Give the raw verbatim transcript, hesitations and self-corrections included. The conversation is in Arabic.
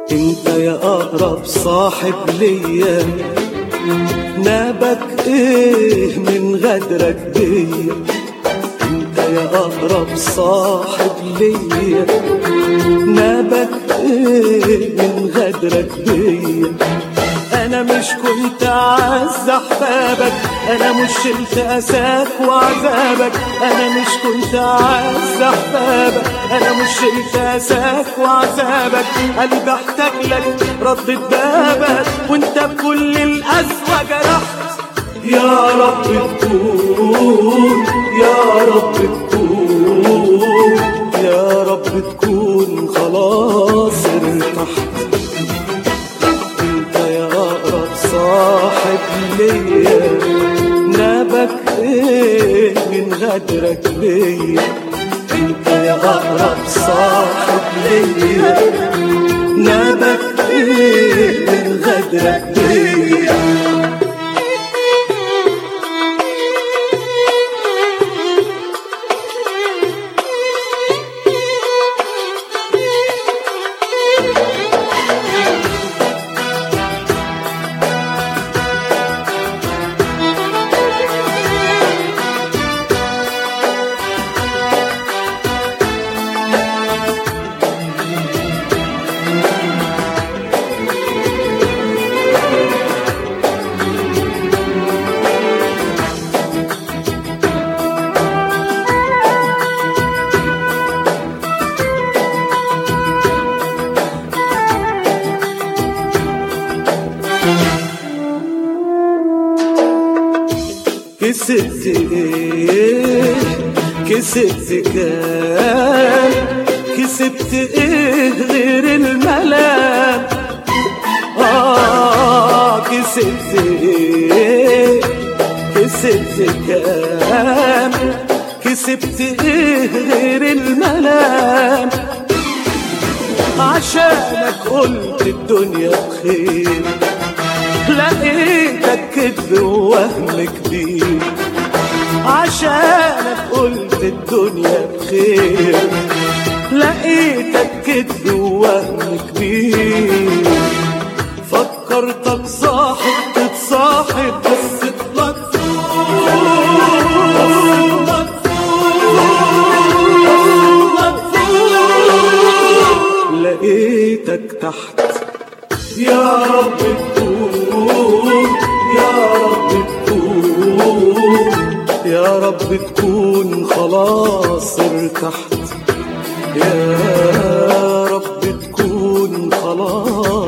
انت يا اقرب صاحب ليا، نابك ايه من غدرك بيا؟ انت يا اقرب صاحب ليا، نابك ايه من غدرك بيا؟ انا مش كنت اعز احبابك، انا مش شلت اساك وعذابك، انا مش كنت اعز احبابك، انا مش شلت اساك وعذابك. قلبي احتاج لك ردت بابك، وانت بكل القسوة جرحت. يا رب تكون، يا رب تكون، يا رب تكون خلاص ارتحت. صاحب ليا، نابك ايه من غدرك بيا؟ انت يا اقرب صاحب ليا، نابك ايه من غدرك بيا؟ كسبت ايه، كسبت كام، كسبت ايه غير الملام؟ آه كسبت ايه، كسبت كام، كسبت ايه غير الملام؟ عشانك قلت الدنيا بخير، لقيتك كذب ووهم كبير. عشانك قلت الدنيا بخير، لقيتك كذب ووهم كبير. فكرتك صاحب تتصاحب، بس طلعت لقيتك تحت. يا رب تكون، يا رب تكون، يا رب تكون خلاص ارتحت. يا رب تكون خلاص